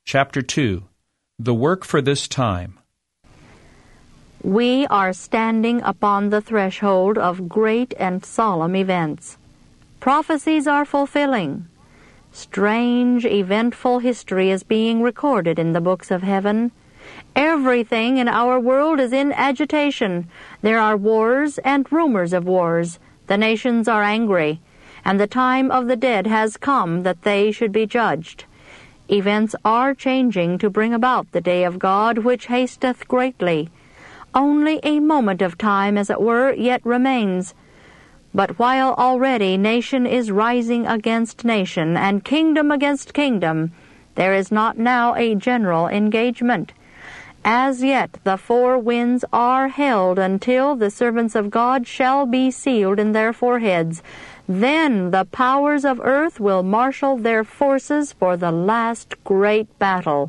Chapter 2. The Work for This Time. We are standing upon the threshold of great and solemn events. Prophecies are fulfilling. Strange, eventful history is being recorded in the books of heaven. Everything in our world is in agitation. There are wars and rumors of wars. The nations are angry, and the time of the dead has come that they should be judged. Events are changing to bring about the day of God, which hasteth greatly. Only a moment of time, as it were, yet remains. But while already nation is rising against nation, and kingdom against kingdom, there is not now a general engagement. As yet the four winds are held until the servants of God shall be sealed in their foreheads. Then the powers of earth will marshal their forces for the last great battle.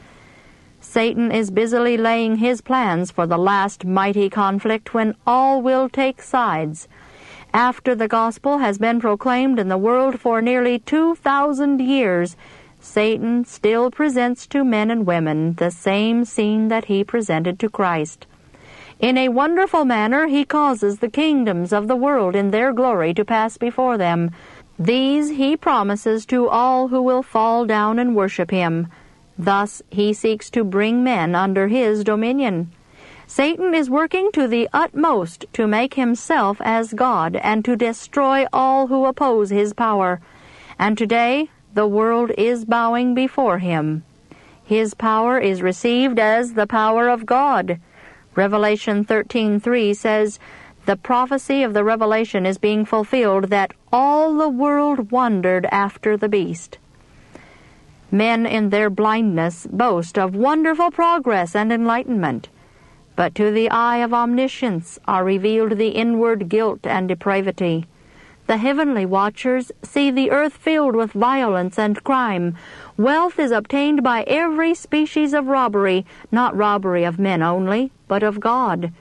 Satan is busily laying his plans for the last mighty conflict when all will take sides. After the gospel has been proclaimed in the world for nearly 2,000 years, Satan still presents to men and women the same scene that he presented to Christ. In a wonderful manner he causes the kingdoms of the world in their glory to pass before them. These he promises to all who will fall down and worship him. Thus he seeks to bring men under his dominion. Satan is working to the utmost to make himself as God and to destroy all who oppose his power. And today the world is bowing before him. His power is received as the power of God. Revelation 13:3 says, "The prophecy of the Revelation is being fulfilled, that all the world wondered after the beast." Men in their blindness boast of wonderful progress and enlightenment, but to the eye of omniscience are revealed the inward guilt and depravity. The heavenly watchers see the earth filled with violence and crime. Wealth is obtained by every species of robbery, not robbery of men only, but of God.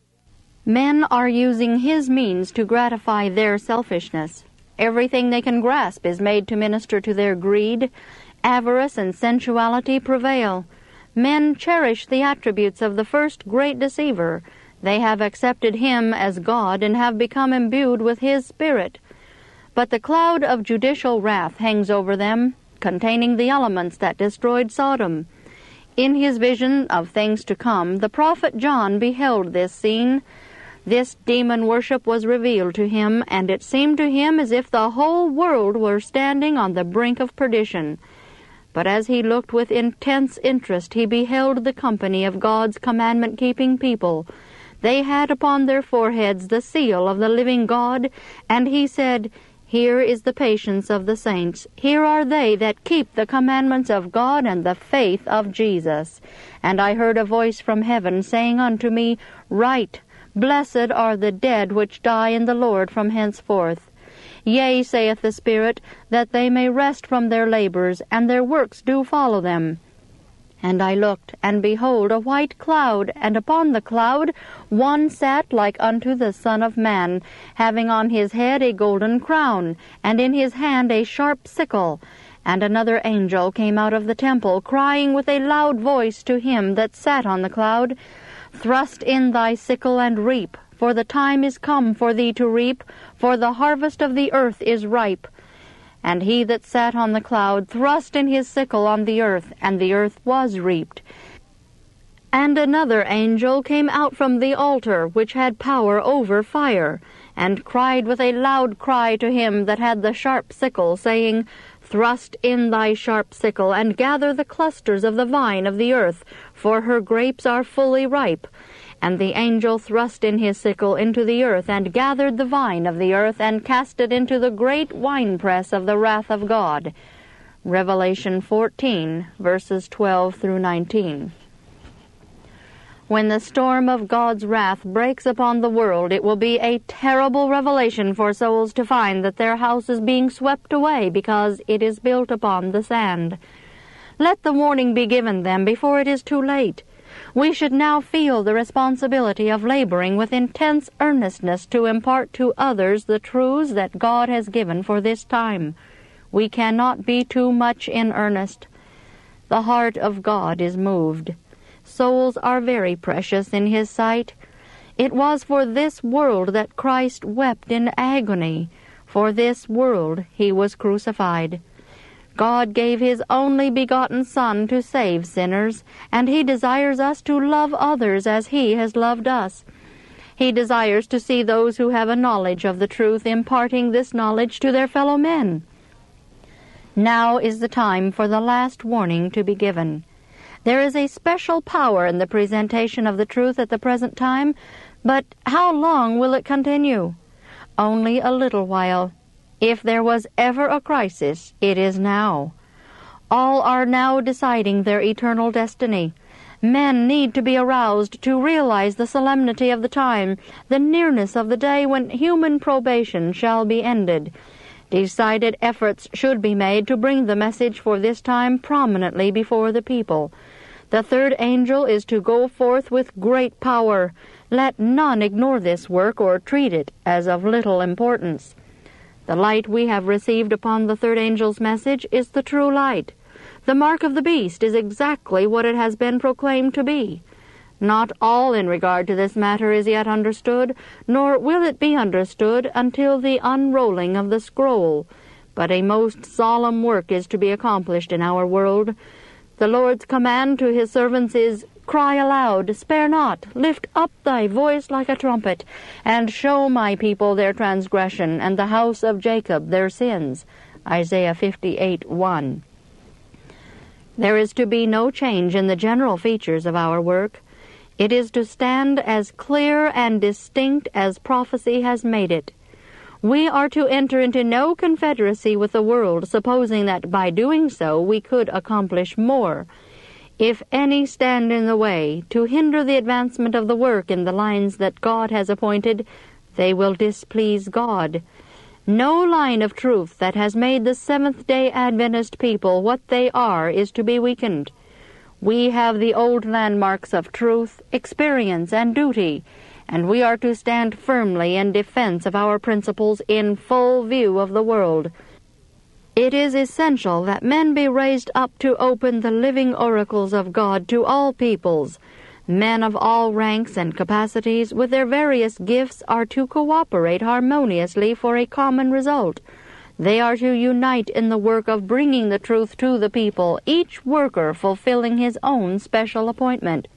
Men are using his means to gratify their selfishness. Everything they can grasp is made to minister to their greed. Avarice and sensuality prevail. Men cherish the attributes of the first great deceiver. They have accepted him as God and have become imbued with his spirit. But the cloud of judicial wrath hangs over them, containing the elements that destroyed Sodom. In his vision of things to come, the prophet John beheld this scene. This demon worship was revealed to him, and it seemed to him as if the whole world were standing on the brink of perdition. But as he looked with intense interest, he beheld the company of God's commandment-keeping people. They had upon their foreheads the seal of the living God, and he said, "Here is the patience of the saints. Here are they that keep the commandments of God and the faith of Jesus." And I heard a voice from heaven saying unto me, "Write, Blessed are the dead which die in the Lord from henceforth. Yea, saith the Spirit, that they may rest from their labors, and their works do follow them." And I looked, and behold, a white cloud, and upon the cloud one sat like unto the Son of Man, having on his head a golden crown, and in his hand a sharp sickle. And another angel came out of the temple, crying with a loud voice to him that sat on the cloud, "Thrust in thy sickle and reap, for the time is come for thee to reap, for the harvest of the earth is ripe." And he that sat on the cloud thrust in his sickle on the earth, and the earth was reaped. And another angel came out from the altar, which had power over fire, and cried with a loud cry to him that had the sharp sickle, saying, "Thrust in thy sharp sickle, and gather the clusters of the vine of the earth, for her grapes are fully ripe." And the angel thrust in his sickle into the earth, and gathered the vine of the earth, and cast it into the great winepress of the wrath of God. Revelation 14, verses 12 through 19. When the storm of God's wrath breaks upon the world, it will be a terrible revelation for souls to find that their house is being swept away because it is built upon the sand. Let the warning be given them before it is too late. We should now feel the responsibility of laboring with intense earnestness to impart to others the truths that God has given for this time. We cannot be too much in earnest. The heart of God is moved. Souls are very precious in His sight. It was for this world that Christ wept in agony. For this world He was crucified. God gave His only begotten Son to save sinners, and He desires us to love others as He has loved us. He desires to see those who have a knowledge of the truth imparting this knowledge to their fellow men. Now is the time for the last warning to be given. There is a special power in the presentation of the truth at the present time, but how long will it continue? Only a little while. If there was ever a crisis, it is now. All are now deciding their eternal destiny. Men need to be aroused to realize the solemnity of the time, the nearness of the day when human probation shall be ended. Decided efforts should be made to bring the message for this time prominently before the people. The third angel is to go forth with great power. Let none ignore this work or treat it as of little importance. The light we have received upon the third angel's message is the true light. The mark of the beast is exactly what it has been proclaimed to be. Not all in regard to this matter is yet understood, nor will it be understood until the unrolling of the scroll. But a most solemn work is to be accomplished in our world. The Lord's command to His servants is, "Cry aloud, spare not, lift up thy voice like a trumpet, and show my people their transgression, and the house of Jacob their sins." Isaiah 58:1. There is to be no change in the general features of our work. It is to stand as clear and distinct as prophecy has made it. We are to enter into no confederacy with the world, supposing that by doing so we could accomplish more. If any stand in the way to hinder the advancement of the work in the lines that God has appointed, they will displease God. No line of truth that has made the Seventh-day Adventist people what they are is to be weakened. We have the old landmarks of truth, experience, and duty, and we are to stand firmly in defense of our principles in full view of the world. It is essential that men be raised up to open the living oracles of God to all peoples. Men of all ranks and capacities, with their various gifts, are to cooperate harmoniously for a common result. They are to unite in the work of bringing the truth to the people, each worker fulfilling his own special appointment.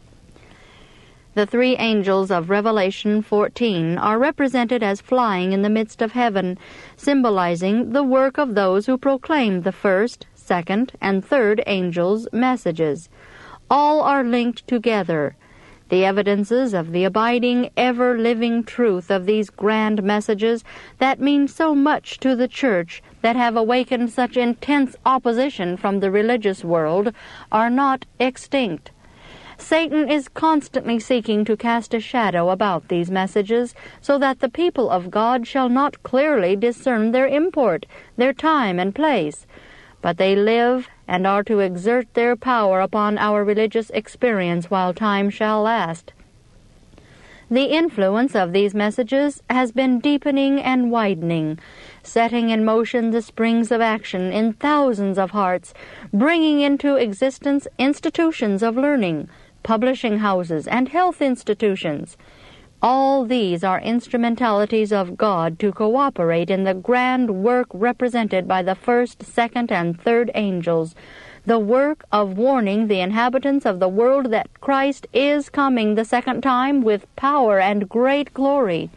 The three angels of Revelation 14 are represented as flying in the midst of heaven, symbolizing the work of those who proclaim the first, second, and third angels' messages. All are linked together. The evidences of the abiding, ever-living truth of these grand messages that mean so much to the Church, that have awakened such intense opposition from the religious world, are not extinct. Satan is constantly seeking to cast a shadow about these messages, so that the people of God shall not clearly discern their import, their time and place. But they live and are to exert their power upon our religious experience while time shall last. The influence of these messages has been deepening and widening, setting in motion the springs of action in thousands of hearts, bringing into existence institutions of learning, publishing houses, and health institutions. All these are instrumentalities of God to cooperate in the grand work represented by the first, second, and third angels, the work of warning the inhabitants of the world that Christ is coming the second time with power and great glory.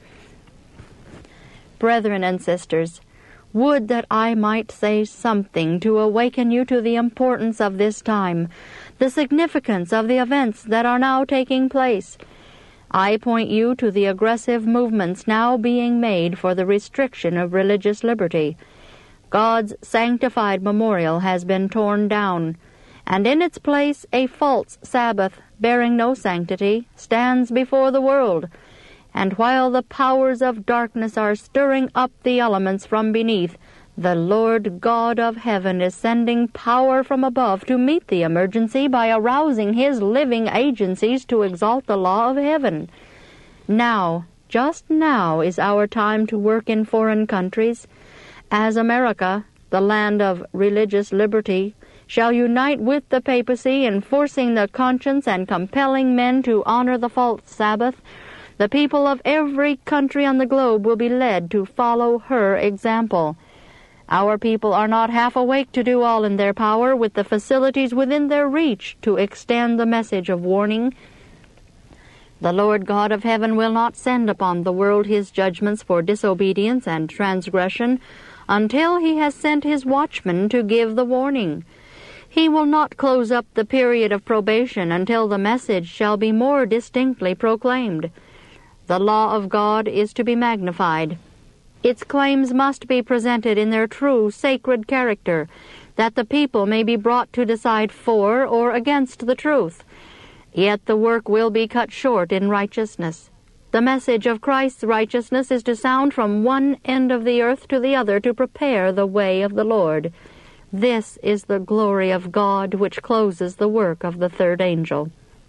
Brethren and sisters, would that I might say something to awaken you to the importance of this time, the significance of the events that are now taking place. I point you to the aggressive movements now being made for the restriction of religious liberty. God's sanctified memorial has been torn down, and in its place a false Sabbath, bearing no sanctity, stands before the world. And while the powers of darkness are stirring up the elements from beneath, the Lord God of heaven is sending power from above to meet the emergency by arousing His living agencies to exalt the law of heaven. Now, just now, is our time to work in foreign countries. As America, the land of religious liberty, shall unite with the papacy in forcing the conscience and compelling men to honor the false Sabbath, the people of every country on the globe will be led to follow her example. Our people are not half awake to do all in their power, with the facilities within their reach, to extend the message of warning. The Lord God of heaven will not send upon the world his judgments for disobedience and transgression until he has sent his watchmen to give the warning. He will not close up the period of probation until the message shall be more distinctly proclaimed. The law of God is to be magnified. Its claims must be presented in their true sacred character, that the people may be brought to decide for or against the truth. Yet the work will be cut short in righteousness. The message of Christ's righteousness is to sound from one end of the earth to the other to prepare the way of the Lord. This is the glory of God which closes the work of the third angel.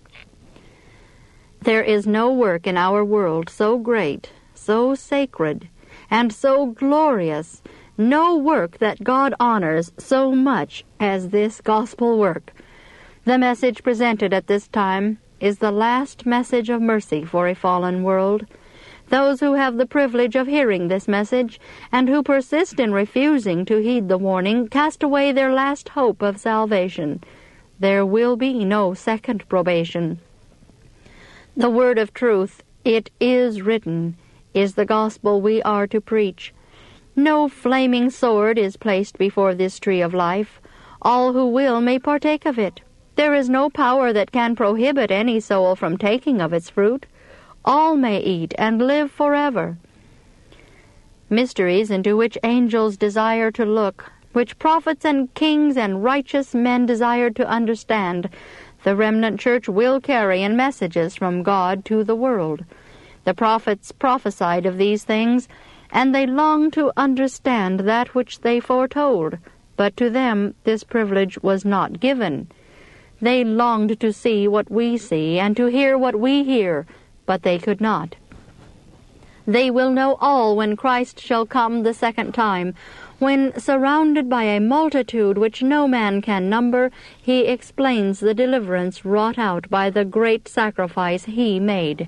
There is no work in our world so great, so sacred, and so glorious, no work that God honors so much as this gospel work. The message presented at this time is the last message of mercy for a fallen world. Those who have the privilege of hearing this message, and who persist in refusing to heed the warning, cast away their last hope of salvation. There will be no second probation. The word of truth, "It is written," is the gospel we are to preach. No flaming sword is placed before this tree of life. All who will may partake of it. There is no power that can prohibit any soul from taking of its fruit. All may eat and live forever. Mysteries into which angels desire to look, which prophets and kings and righteous men desire to understand, the remnant church will carry in messages from God to the world. The prophets prophesied of these things, and they longed to understand that which they foretold, but to them this privilege was not given. They longed to see what we see, and to hear what we hear, but they could not. They will know all when Christ shall come the second time, when, surrounded by a multitude which no man can number, he explains the deliverance wrought out by the great sacrifice he made.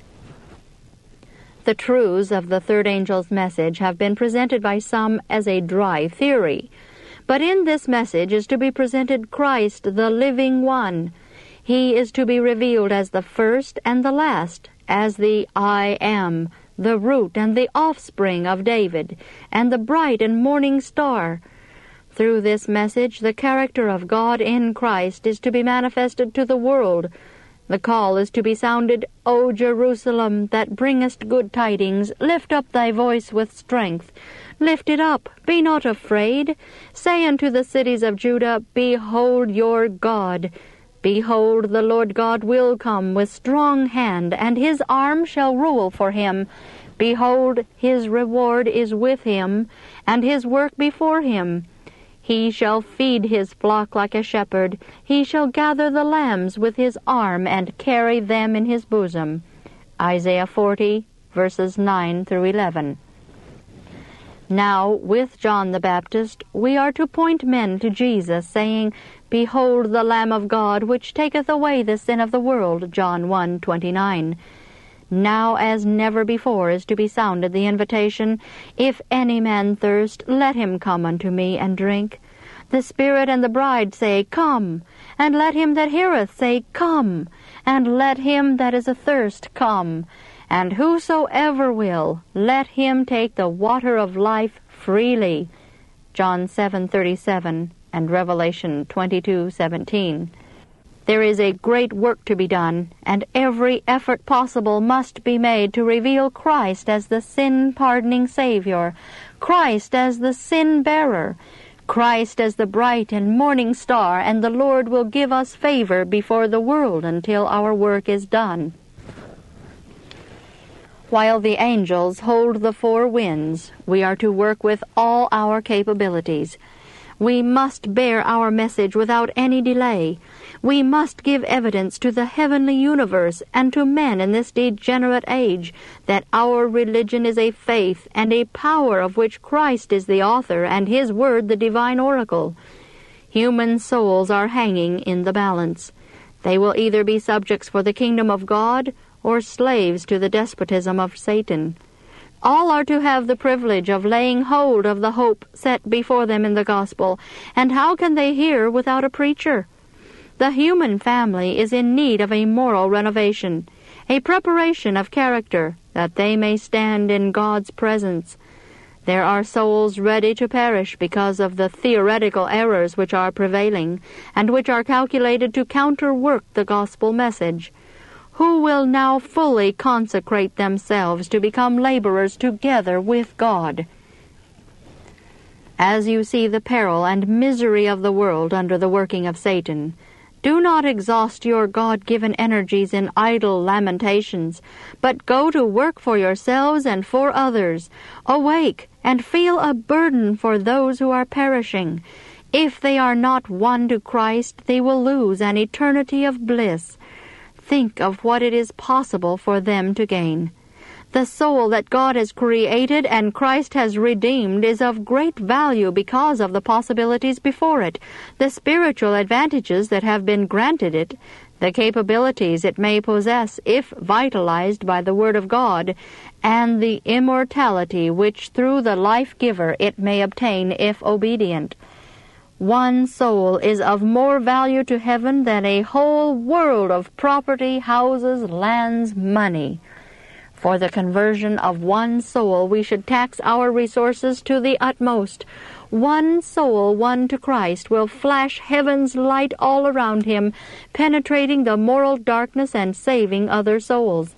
The truths of the third angel's message have been presented by some as a dry theory, but in this message is to be presented Christ, the living one. He is to be revealed as the first and the last, as the I am, the root and the offspring of David, and the bright and morning star. Through this message, the character of God in Christ is to be manifested to the world. The call is to be sounded, "O Jerusalem, that bringest good tidings, lift up thy voice with strength. Lift it up, be not afraid. Say unto the cities of Judah, Behold your God. Behold, the Lord God will come with strong hand, and his arm shall rule for him. Behold, his reward is with him, and his work before him. He shall feed his flock like a shepherd. He shall gather the lambs with his arm and carry them in his bosom." Isaiah 40, verses 9 through 11. Now, with John the Baptist, we are to point men to Jesus, saying, "Behold the Lamb of God, which taketh away the sin of the world," John 1:29. Now as never before is to be sounded the invitation, "If any man thirst, let him come unto me and drink." The Spirit and the bride say, "Come," and let him that heareth say, "Come," and let him that is athirst come. And whosoever will, let him take the water of life freely. John 7:37 and Revelation 22:17. There is a great work to be done, and every effort possible must be made to reveal Christ as the sin-pardoning Savior, Christ as the sin-bearer, Christ as the bright and morning star, and the Lord will give us favor before the world until our work is done. While the angels hold the four winds, we are to work with all our capabilities. We must bear our message without any delay. We must give evidence to the heavenly universe and to men in this degenerate age that our religion is a faith and a power of which Christ is the author and his word the divine oracle. Human souls are hanging in the balance. They will either be subjects for the kingdom of God or slaves to the despotism of Satan. All are to have the privilege of laying hold of the hope set before them in the gospel, and how can they hear without a preacher? The human family is in need of a moral renovation, a preparation of character, that they may stand in God's presence. There are souls ready to perish because of the theoretical errors which are prevailing, and which are calculated to counterwork the gospel message. Who will now fully consecrate themselves to become laborers together with God? As you see the peril and misery of the world under the working of Satan, do not exhaust your God-given energies in idle lamentations, but go to work for yourselves and for others. Awake, and feel a burden for those who are perishing. If they are not won to Christ, they will lose an eternity of bliss. Think of what it is possible for them to gain. The soul that God has created and Christ has redeemed is of great value because of the possibilities before it, the spiritual advantages that have been granted it, the capabilities it may possess if vitalized by the Word of God, and the immortality which through the life-giver it may obtain if obedient. One soul is of more value to heaven than a whole world of property, houses, lands, money. For the conversion of one soul we should tax our resources to the utmost. One soul won to Christ will flash heaven's light all around him, penetrating the moral darkness and saving other souls.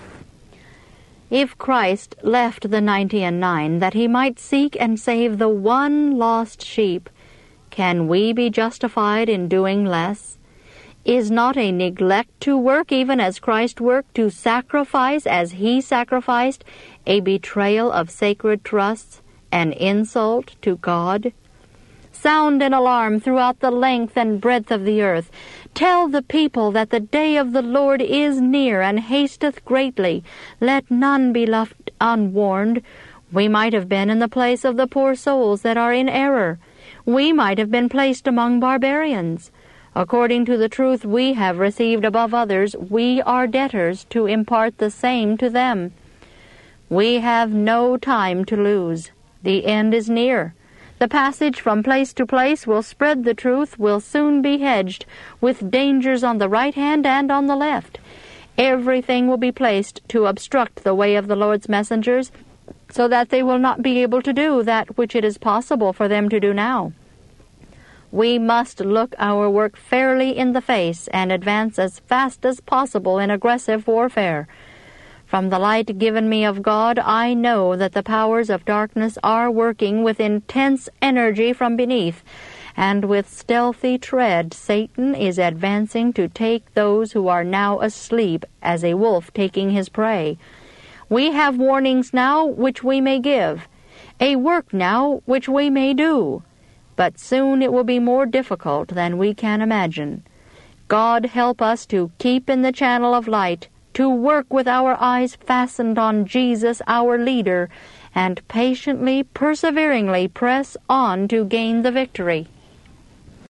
If Christ left the 99 that he might seek and save the one lost sheep, can we be justified in doing less? Is not a neglect to work even as Christ worked, to sacrifice as he sacrificed, a betrayal of sacred trusts, an insult to God? Sound an alarm throughout the length and breadth of the earth. Tell the people that the day of the Lord is near and hasteth greatly. Let none be left unwarned. We might have been in the place of the poor souls that are in error. We might have been placed among barbarians. According to the truth we have received above others, we are debtors to impart the same to them. We have no time to lose. The end is near. The passage from place to place will spread the truth, will soon be hedged, with dangers on the right hand and on the left. Everything will be placed to obstruct the way of the Lord's messengers, so that they will not be able to do that which it is possible for them to do now. We must look our work fairly in the face and advance as fast as possible in aggressive warfare. From the light given me of God, I know that the powers of darkness are working with intense energy from beneath, and with stealthy tread Satan is advancing to take those who are now asleep as a wolf taking his prey. We have warnings now which we may give, a work now which we may do, but soon it will be more difficult than we can imagine. God help us to keep in the channel of light, to work with our eyes fastened on Jesus, our leader, and patiently, perseveringly press on to gain the victory.